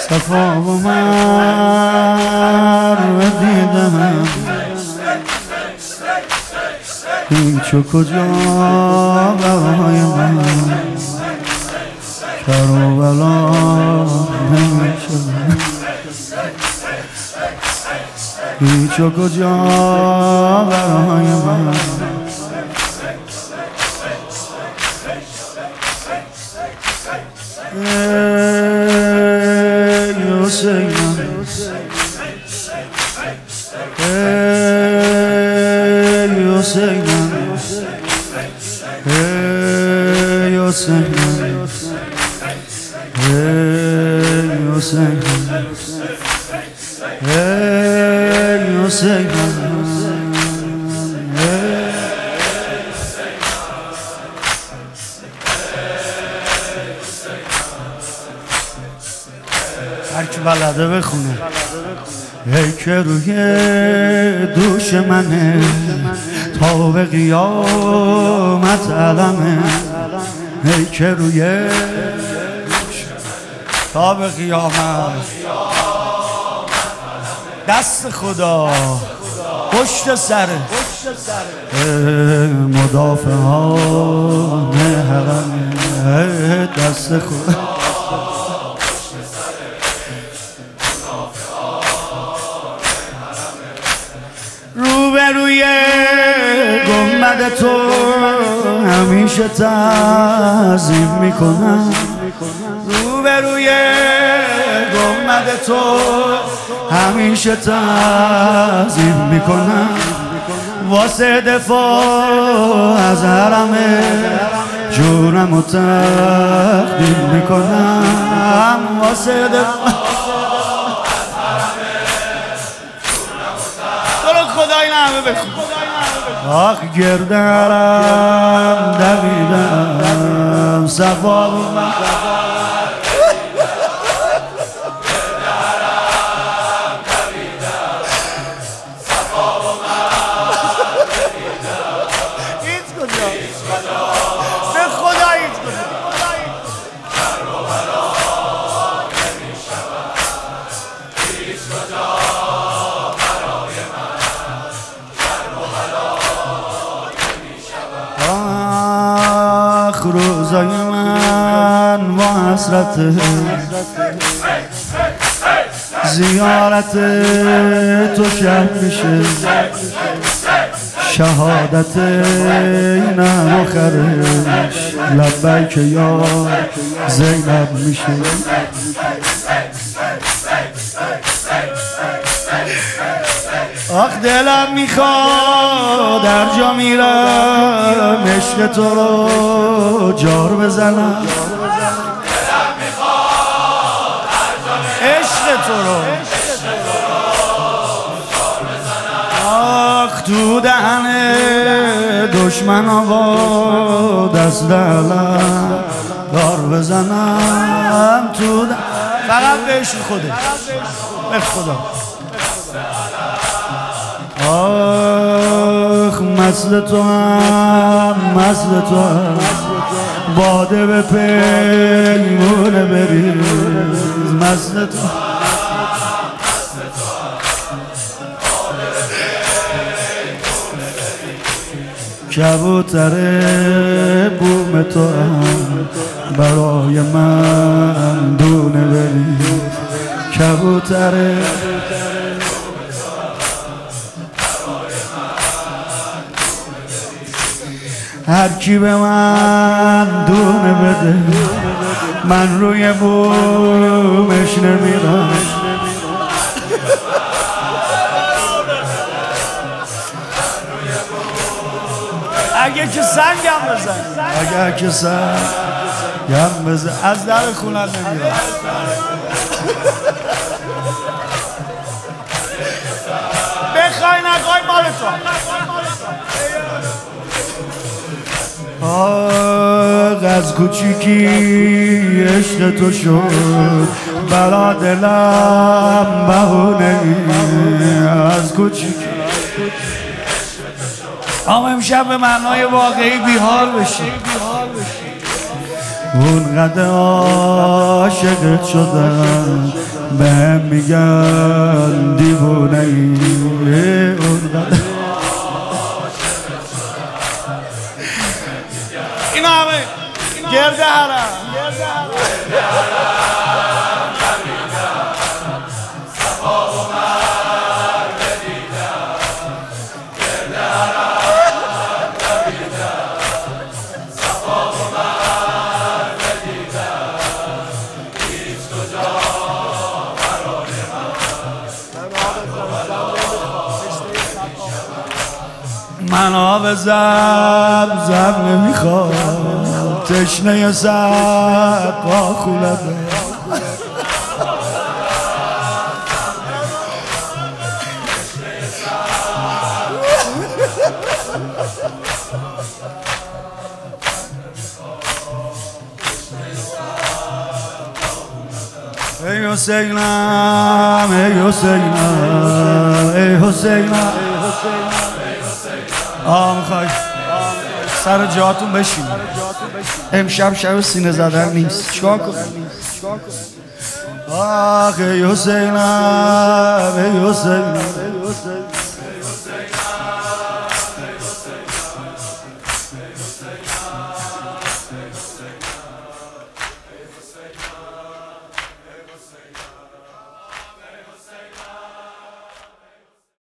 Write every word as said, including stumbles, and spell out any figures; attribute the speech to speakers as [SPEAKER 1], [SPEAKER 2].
[SPEAKER 1] صفا و مرو دیدم هیچ و کجا برای من کربلا نمیشه هیچ و کجا برای من ای حسینم ای حسینم ای حسینم ای حسینم ای حسینم هرکی بلده بخونه ای که روی دوش منه تا به قیامت علمه ای که روی تا به قیامت دست خدا پشت سره مدافعان حرمه دست خدا روبروی گنبد تو همیشه تعظیم میکنم روبروی گنبد تو همیشه تعظیم میکنم واسه دفاع از حرمه جونم و تقدیم میکنم واسه دفاع خدای نامه بخون آخ گردرم دویدم صفا و من هیچ کجا به خدا هیچ کجا روزای من با حسرت زیارت تو شب میشه شهادت اینم آخرش لبیک یا زینب میشه آخ دلم میخواد در جا میرم عشق تو رو جار بزنم دلم میخواد در جا میرم عشق تو رو جار بزنم آخ تو دهن دشمن آبا دست دلم دار بزنم تو دهن فقط به عشق خوده به خدا آخ مثل تو هم مثل تو هم باده به پیمونه بریز مثل تو کبوتر بوم تو هم برای من دونه بریز کبوتر هر کی به من دونه بده من روی بومش نمیرم اگه که سنگم بزن اگه که سنگم بزن از در خونت نمیرم بخوای نخوای مال تو آه از کوچیکی عشق تو شد برا دلم بهونه از کوچیکی اما امشب به معنای واقعی بیحال بشی اونقدر عاشقت شدم بهم میگن دیوونه ای اونقدر اینا همه گرده حرم من آب زم زم نمیخوام تشنه سقا خولده ای حسینم ای حسینم ای حسینم آه میخوای سر جاتون بشین امشب شب سینه زدن نیست چیکار کنیم آخ ای حسینم ای حسینم